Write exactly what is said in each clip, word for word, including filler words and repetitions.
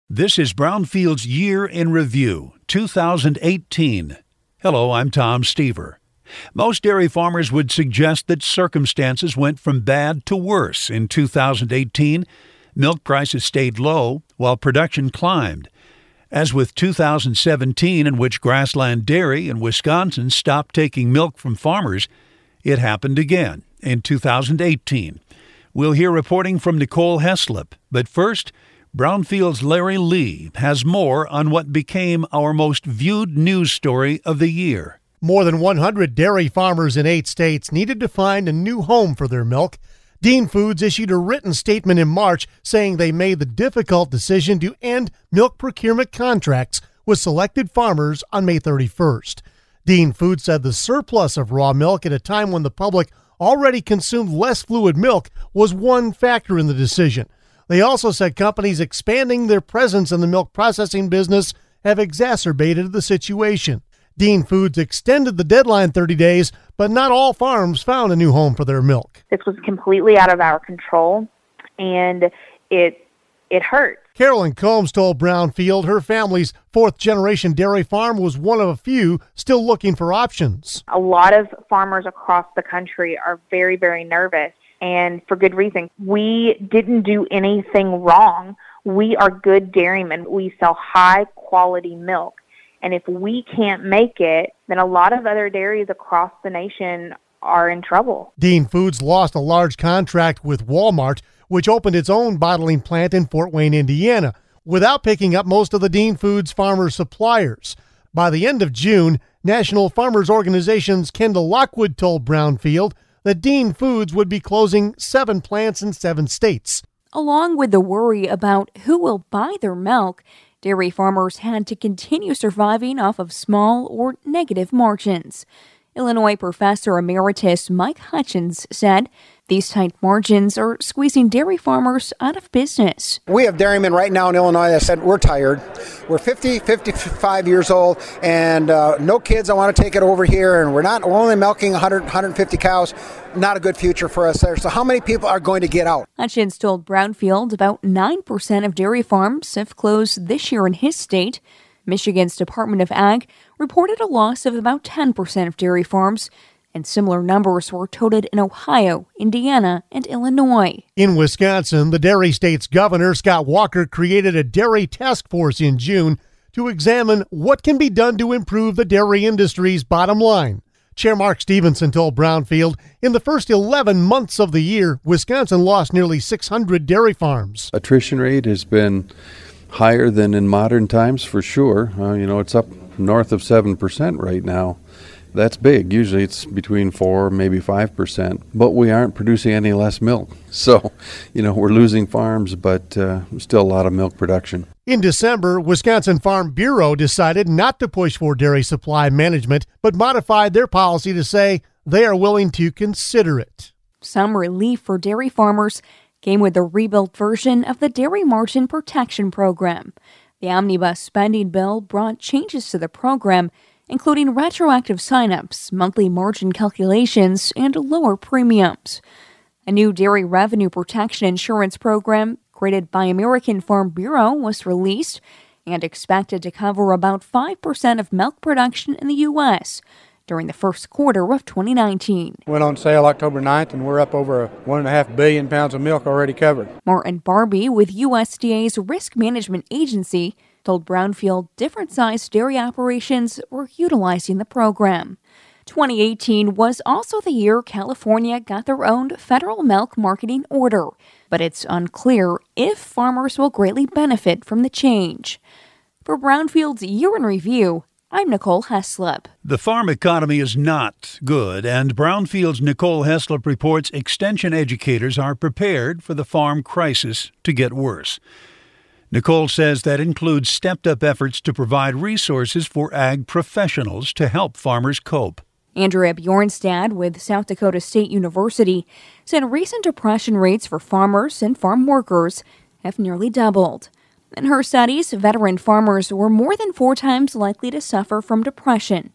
This is Brownfield's Year in Review, two thousand eighteen. Hello, I'm Tom Stever. Most dairy farmers would suggest that circumstances went from bad to worse in two thousand eighteen. Milk prices stayed low while production climbed. As with two thousand seventeen, in which Grassland Dairy in Wisconsin stopped taking milk from farmers, it happened again in two thousand eighteen. We'll hear reporting from Nicole Heslop, but first, Brownfield's Larry Lee has more on what became our most viewed news story of the year. More than one hundred dairy farmers in eight states needed to find a new home for their milk. Dean Foods issued a written statement in March saying they made the difficult decision to end milk procurement contracts with selected farmers on May thirty-first. Dean Foods said the surplus of raw milk at a time when the public already consumed less fluid milk was one factor in the decision. They also said companies expanding their presence in the milk processing business have exacerbated the situation. Dean Foods extended the deadline thirty days, but not all farms found a new home for their milk. This was completely out of our control, and it it hurt. Carolyn Combs told Brownfield her family's fourth-generation dairy farm was one of a few still looking for options. A lot of farmers across the country are very, very nervous, and for good reason. We didn't do anything wrong. We are good dairymen. We sell high-quality milk. And if we can't make it, then a lot of other dairies across the nation are in trouble. Dean Foods lost a large contract with Walmart, which opened its own bottling plant in Fort Wayne, Indiana, without picking up most of the Dean Foods farmer suppliers. By the end of June, National Farmers Organization's Kendall Lockwood told Brownfield that Dean Foods would be closing seven plants in seven states. Along with the worry about who will buy their milk, dairy farmers had to continue surviving off of small or negative margins. Illinois professor emeritus Mike Hutchins said these tight margins are squeezing dairy farmers out of business. We have dairymen right now in Illinois that said we're tired. We're fifty, fifty-five years old, and uh, no kids. I want to take it over here, and we're not we're only milking one hundred, one hundred fifty cows. Not a good future for us there. So how many people are going to get out? Hutchins told Brownfield about nine percent of dairy farms have closed this year in his state. Michigan's Department of Ag reported a loss of about ten percent of dairy farms, and similar numbers were touted in Ohio, Indiana, and Illinois. In Wisconsin, the dairy state's governor, Scott Walker, created a dairy task force in June to examine what can be done to improve the dairy industry's bottom line. Chair Mark Stevenson told Brownfield, in the first eleven months of the year, Wisconsin lost nearly six hundred dairy farms. Attrition rate has been higher than in modern times for sure. Uh, you know, it's up north of seven percent right now. That's big. Usually it's between four, maybe five percent, but we aren't producing any less milk. So, you know, we're losing farms, but uh, still a lot of milk production. In December, Wisconsin Farm Bureau decided not to push for dairy supply management, but modified their policy to say they are willing to consider it. Some relief for dairy farmers came with the rebuilt version of the Dairy Margin Protection Program. The omnibus spending bill brought changes to the program, including retroactive sign-ups, monthly margin calculations, and lower premiums. A new dairy revenue protection insurance program created by American Farm Bureau was released and expected to cover about five percent of milk production in the U S during the first quarter of twenty nineteen. Went on sale October ninth, and we're up over one and a half billion pounds of milk already covered. Martin Barbie with U S D A's Risk Management Agency told Brownfield different-sized dairy operations were utilizing the program. twenty eighteen was also the year California got their own federal milk marketing order, but it's unclear if farmers will greatly benefit from the change. For Brownfield's Year in Review, I'm Nicole Heslop. The farm economy is not good, and Brownfield's Nicole Heslop reports extension educators are prepared for the farm crisis to get worse. Nicole says that includes stepped-up efforts to provide resources for ag professionals to help farmers cope. Andrea Bjornstad with South Dakota State University said recent depression rates for farmers and farm workers have nearly doubled. In her studies, veteran farmers were more than four times likely to suffer from depression.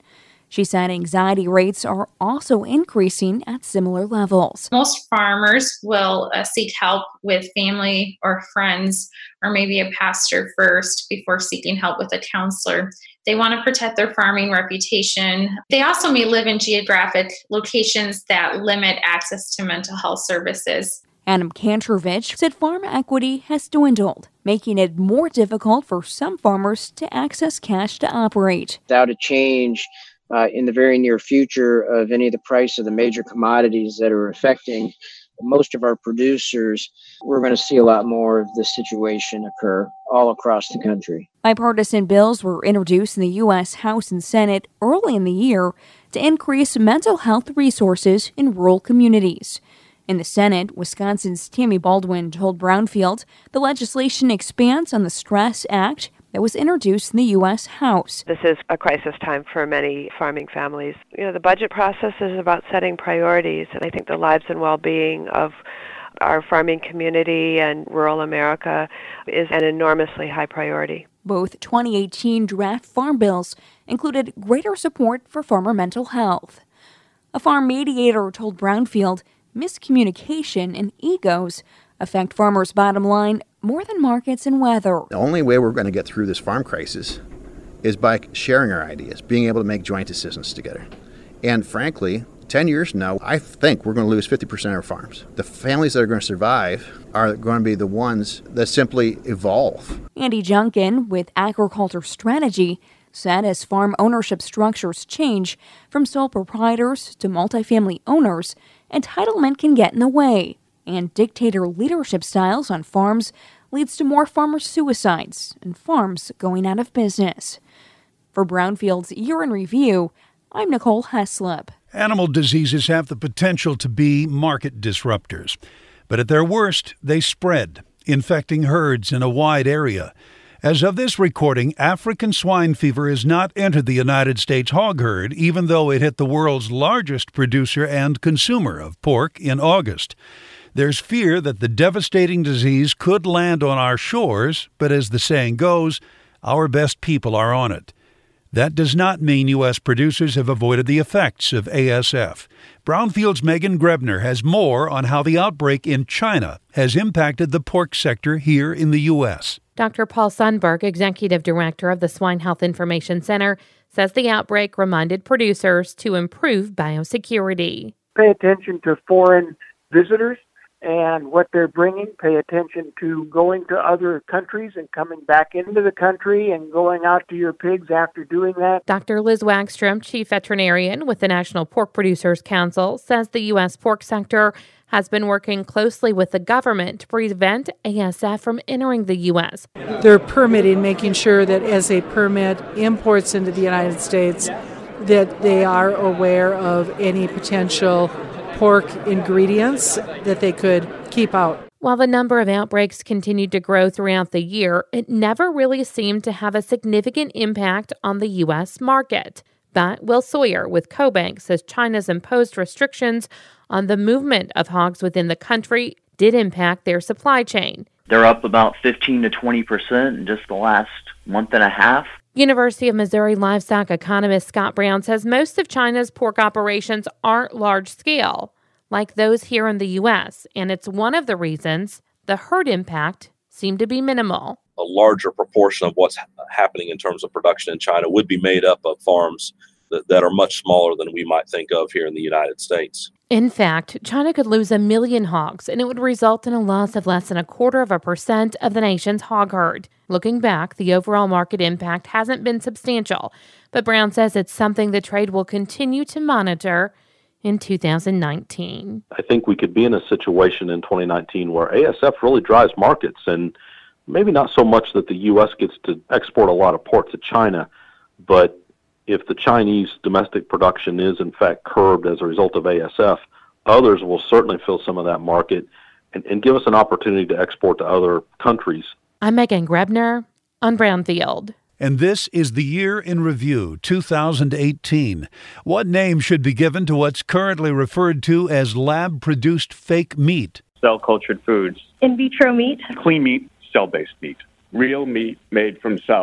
She said anxiety rates are also increasing at similar levels. Most farmers will uh, seek help with family or friends or maybe a pastor first before seeking help with a counselor. They want to protect their farming reputation. They also may live in geographic locations that limit access to mental health services. Adam Kantrovich said farm equity has dwindled, making it more difficult for some farmers to access cash to operate. Without a change uh, in the very near future of any of the price of the major commodities that are affecting most of our producers, we're going to see a lot more of this situation occur all across the country. Bipartisan bills were introduced in the U S House and Senate early in the year to increase mental health resources in rural communities. In the Senate, Wisconsin's Tammy Baldwin told Brownfield the legislation expands on the STRESS Act that was introduced in the U S House. This is a crisis time for many farming families. You know, the budget process is about setting priorities, and I think the lives and well-being of our farming community and rural America is an enormously high priority. Both twenty eighteen draft farm bills included greater support for farmer mental health. A farm mediator told Brownfield miscommunication and egos affect farmers' bottom line more than markets and weather. The only way we're going to get through this farm crisis is by sharing our ideas, being able to make joint decisions together. And frankly, ten years from now, I think we're going to lose fifty percent of our farms. The families that are going to survive are going to be the ones that simply evolve. Andy Junkin with Agriculture Strategy said as farm ownership structures change from sole proprietors to multifamily owners, entitlement can get in the way, and dictator leadership styles on farms leads to more farmer suicides and farms going out of business. For Brownfield's Year in Review, I'm Nicole Heslop. Animal diseases have the potential to be market disruptors, but at their worst, they spread, infecting herds in a wide area. As of this recording, African swine fever has not entered the United States hog herd, even though it hit the world's largest producer and consumer of pork in August. There's fear that the devastating disease could land on our shores, but as the saying goes, our best people are on it. That does not mean U S producers have avoided the effects of A S F. Brownfield's Megan Grebner has more on how the outbreak in China has impacted the pork sector here in the U S. Doctor Paul Sundberg, executive director of the Swine Health Information Center, says the outbreak reminded producers to improve biosecurity. Pay attention to foreign visitors and what they're bringing. Pay attention to going to other countries and coming back into the country and going out to your pigs after doing that. Doctor Liz Wagstrom, chief veterinarian with the National Pork Producers Council, says the U S pork sector has been working closely with the government to prevent A S F from entering the U S. They're permitting, making sure that as a permit imports into the United States, that they are aware of any potential pork ingredients that they could keep out. While the number of outbreaks continued to grow throughout the year, it never really seemed to have a significant impact on the U S market. But Will Sawyer with CoBank says China's imposed restrictions on the movement of hogs within the country did impact their supply chain. They're up about fifteen to twenty percent in just the last month and a half. University of Missouri livestock economist Scott Brown says most of China's pork operations aren't large-scale, like those here in the U S, and it's one of the reasons the herd impact seemed to be minimal. A larger proportion of what's happening in terms of production in China would be made up of farms that, that are much smaller than we might think of here in the United States. In fact, China could lose a million hogs, and it would result in a loss of less than a quarter of a percent of the nation's hog herd. Looking back, the overall market impact hasn't been substantial, but Brown says it's something the trade will continue to monitor in two thousand nineteen. I think we could be in a situation in twenty nineteen where A S F really drives markets, and maybe not so much that the U S gets to export a lot of pork to China, but if the Chinese domestic production is in fact curbed as a result of A S F, others will certainly fill some of that market and, and give us an opportunity to export to other countries. I'm Megan Grebner on Brownfield. And this is the Year in Review two thousand eighteen. What name should be given to what's currently referred to as lab-produced fake meat? Cell-cultured foods. In vitro meat. Clean meat, cell-based meat. Real meat made from cells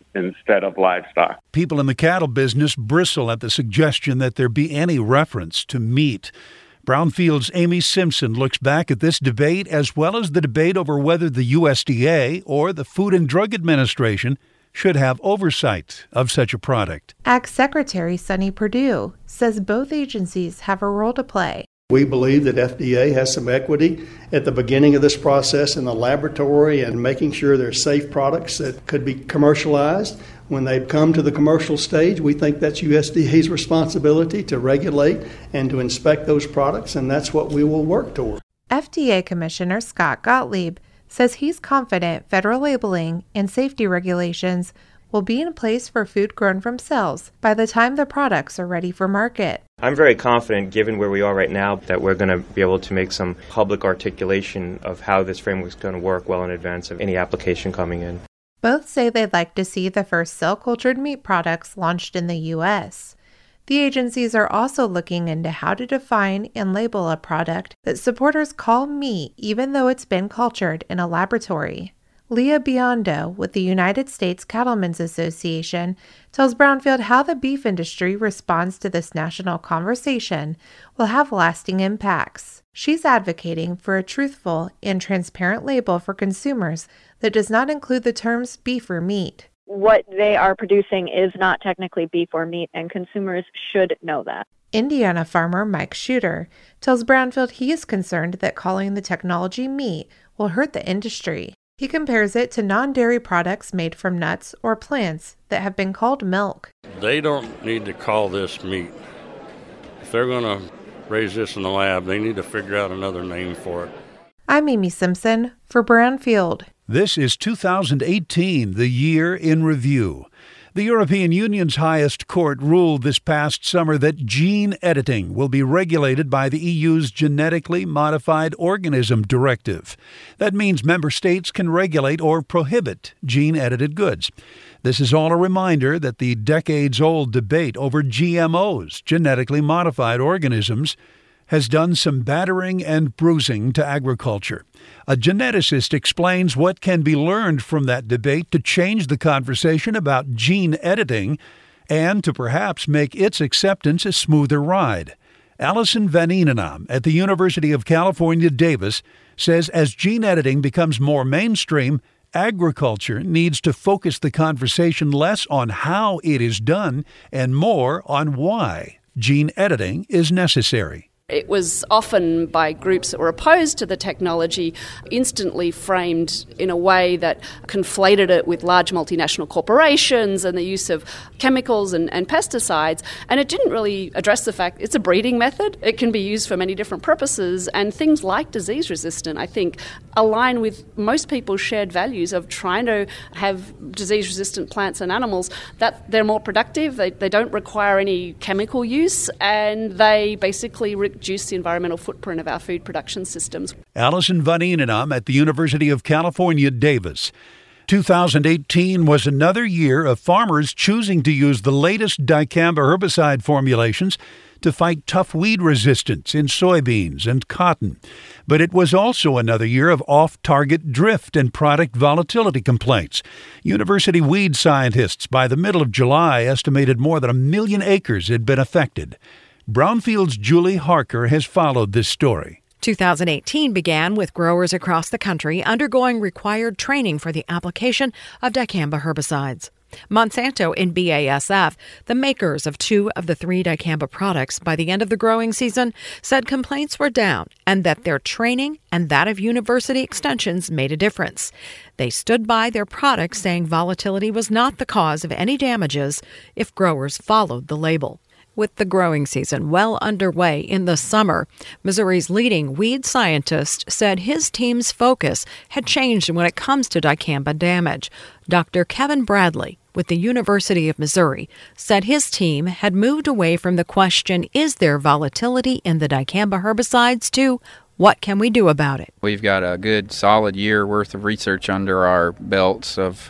instead of livestock. People in the cattle business bristle at the suggestion that there be any reference to meat. Brownfield's Amy Simpson looks back at this debate as well as the debate over whether the U S D A or the Food and Drug Administration should have oversight of such a product. Ag Secretary Sonny Perdue says both agencies have a role to play. We believe that F D A has some equity at the beginning of this process in the laboratory and making sure they're safe products that could be commercialized. When they come to the commercial stage, we think that's U S D A's responsibility to regulate and to inspect those products, and that's what we will work toward. F D A Commissioner Scott Gottlieb says he's confident federal labeling and safety regulations will be in place for food grown from cells by the time the products are ready for market. I'm very confident, given where we are right now, that we're going to be able to make some public articulation of how this framework is going to work well in advance of any application coming in. Both say they'd like to see the first cell-cultured meat products launched in the U S. The agencies are also looking into how to define and label a product that supporters call meat even though it's been cultured in a laboratory. Leah Biondo with the United States Cattlemen's Association tells Brownfield how the beef industry responds to this national conversation will have lasting impacts. She's advocating for a truthful and transparent label for consumers that does not include the terms beef or meat. What they are producing is not technically beef or meat, and consumers should know that. Indiana farmer Mike Shooter tells Brownfield he is concerned that calling the technology meat will hurt the industry. He compares it to non-dairy products made from nuts or plants that have been called milk. They don't need to call this meat. If they're going to raise this in the lab, they need to figure out another name for it. I'm Amy Simpson for Brownfield. This is two thousand eighteen, the year in review. The European Union's highest court ruled this past summer that gene editing will be regulated by the E U's Genetically Modified Organism Directive. That means member states can regulate or prohibit gene-edited goods. This is all a reminder that the decades-old debate over G M Os, genetically modified organisms, has done some battering and bruising to agriculture. A geneticist explains what can be learned from that debate to change the conversation about gene editing and to perhaps make its acceptance a smoother ride. Allison Van Eenennaam at the University of California, Davis, says as gene editing becomes more mainstream, agriculture needs to focus the conversation less on how it is done and more on why gene editing is necessary. It was often by groups that were opposed to the technology instantly framed in a way that conflated it with large multinational corporations and the use of chemicals and, and pesticides. And it didn't really address the fact it's a breeding method. It can be used for many different purposes. And things like disease resistant, I think, align with most people's shared values of trying to have disease resistant plants and animals, that they're more productive, they, they don't require any chemical use, and they basically re- reduce the environmental footprint of our food production systems. Allison Van Eenennaam at the University of California, Davis. two thousand eighteen was another year of farmers choosing to use the latest dicamba herbicide formulations to fight tough weed resistance in soybeans and cotton. But it was also another year of off-target drift and product volatility complaints. University weed scientists by the middle of July estimated more than a million acres had been affected. Brownfield's Julie Harker has followed this story. two thousand eighteen began with growers across the country undergoing required training for the application of dicamba herbicides. Monsanto and B A S F, the makers of two of the three dicamba products by the end of the growing season, said complaints were down and that their training and that of university extensions made a difference. They stood by their products, saying volatility was not the cause of any damages if growers followed the label. With the growing season well underway in the summer, Missouri's leading weed scientist said his team's focus had changed when it comes to dicamba damage. Doctor Kevin Bradley with the University of Missouri said his team had moved away from the question, is there volatility in the dicamba herbicides, to what can we do about it? We've got a good solid year worth of research under our belts of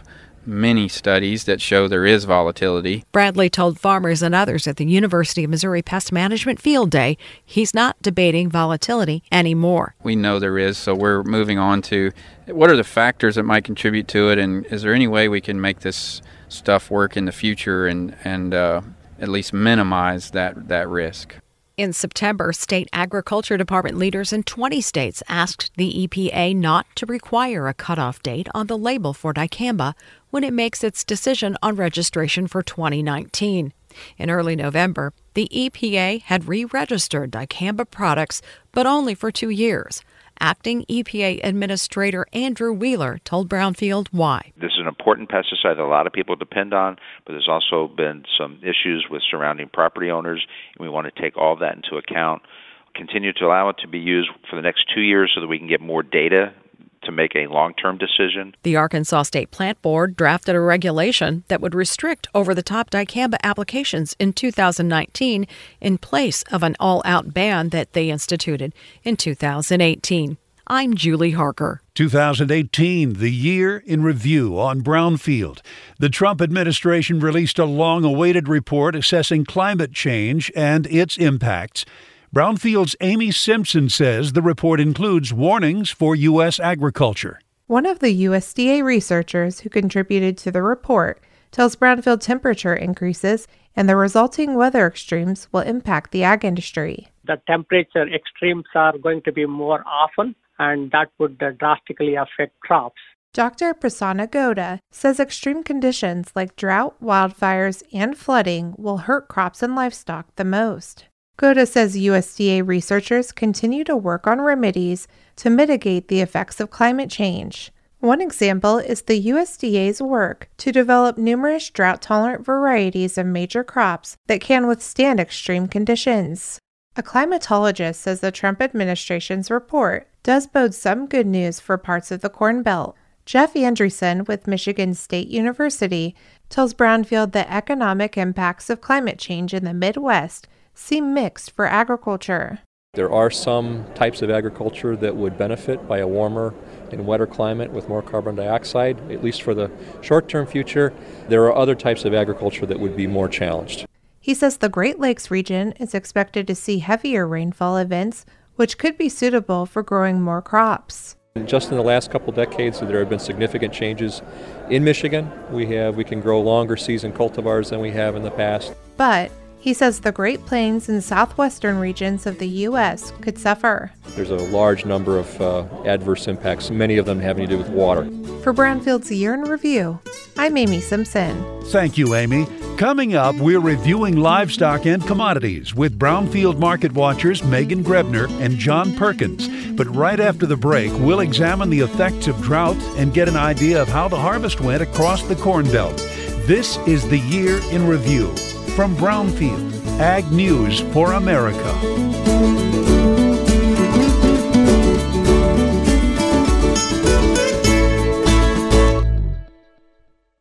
many studies that show there is volatility. Bradley told farmers and others at the University of Missouri Pest Management Field Day he's not debating volatility anymore. We know there is, so we're moving on to what are the factors that might contribute to it, and is there any way we can make this stuff work in the future and, and uh, at least minimize that, that risk. In September, state agriculture department leaders in twenty states asked the E P A not to require a cutoff date on the label for dicamba when it makes its decision on registration for twenty nineteen. In early November, the E P A had re-registered dicamba products, but only for two years. Acting E P A Administrator Andrew Wheeler told Brownfield why. This is an important pesticide that a lot of people depend on, but there's also been some issues with surrounding property owners, and we want to take all that into account, continue to allow it to be used for the next two years so that we can get more data to make a long-term decision. The Arkansas State Plant Board drafted a regulation that would restrict over-the-top dicamba applications in two thousand nineteen in place of an all-out ban that they instituted in two thousand eighteen. I'm Julie Harker. two thousand eighteen, the year in review on Brownfield. The Trump administration released a long-awaited report assessing climate change and its impacts. Brownfield's Amy Simpson says the report includes warnings for U S agriculture. One of the U S D A researchers who contributed to the report tells Brownfield temperature increases and the resulting weather extremes will impact the ag industry. The temperature extremes are going to be more often, and that would uh, drastically affect crops. Doctor Prasanna Gowda says extreme conditions like drought, wildfires, and flooding will hurt crops and livestock the most. Gowda says U S D A researchers continue to work on remedies to mitigate the effects of climate change. One example is the U S D A's work to develop numerous drought-tolerant varieties of major crops that can withstand extreme conditions. A climatologist says the Trump administration's report does bode some good news for parts of the Corn Belt. Jeff Andreessen with Michigan State University tells Brownfield the economic impacts of climate change in the Midwest seem mixed for agriculture. There are some types of agriculture that would benefit by a warmer and wetter climate with more carbon dioxide, at least for the short-term future. There are other types of agriculture that would be more challenged. He says the Great Lakes region is expected to see heavier rainfall events, which could be suitable for growing more crops. Just in the last couple decades, there have been significant changes in Michigan. We have we can grow longer season cultivars than we have in the past. But he says the Great Plains and southwestern regions of the U S could suffer. There's a large number of uh, adverse impacts, many of them having to do with water. For Brownfield's Year in Review, I'm Amy Simpson. Thank you, Amy. Coming up, we're reviewing livestock and commodities with Brownfield Market Watchers Megan Grebner and John Perkins. But right after the break, we'll examine the effects of drought and get an idea of how the harvest went across the Corn Belt. This is the Year in Review. From Brownfield, Ag News for America.